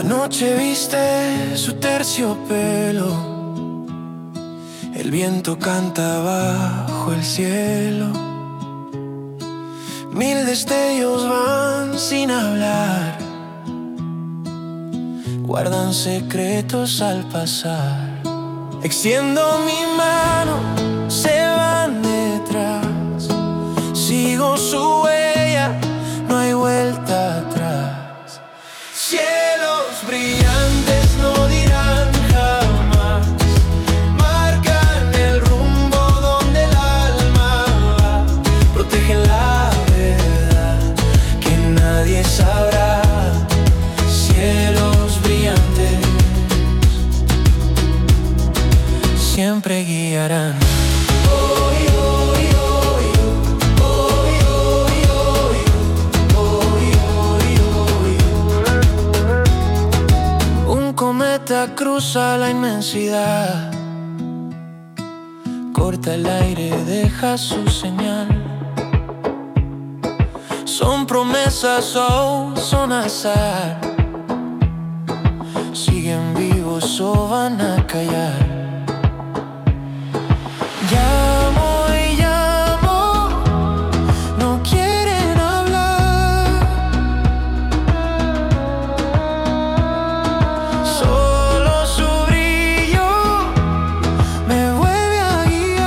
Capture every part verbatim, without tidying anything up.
La noche viste su terciopelo, el viento canta bajo el cielo. Mil destellos van sin hablar, guardan secretos al pasar. Extiendo mi mano, se van detrás, sigo su huella, no hay vuelta atrás. Cielos brillantes no dirán jamás, marcan el rumbo donde el alma va, protegen la verdad que nadie sabrá. Cielos brillantes siempre guiarán. Un cometa cruza la inmensidad, corta el aire, deja su señal. Son promesas o son azar, siguen vivos o van a callar. Llamo y llamo, no quieren hablar, solo su brillo me vuelve a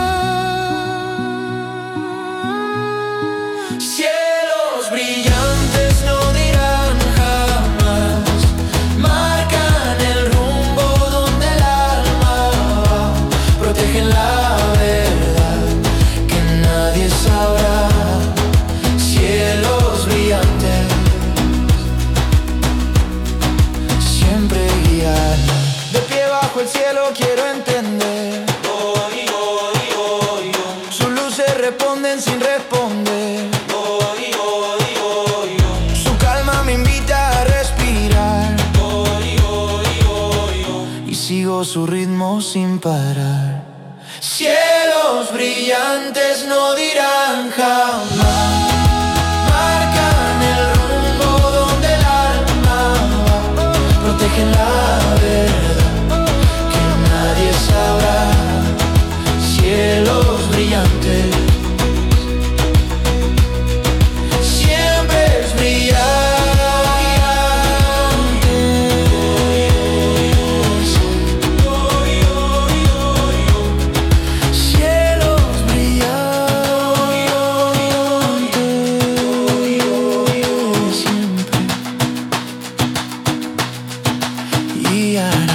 guiar. Cielos brillantes no dirán jamás, marcan el rumbo donde el alma va, protegen la sabrá. Cielos brillantes siempre guían. De pie bajo el cielo quiero entender, sus luces responden sin responder, su calma me invita a respirar, y sigo su ritmo sin parar. Cielos brillantes no dirán jamás, marcan el rumbo donde el alma va, protegen la verdad que nadie sabrá. Cielos brillantes siempre es brillante. Yeah.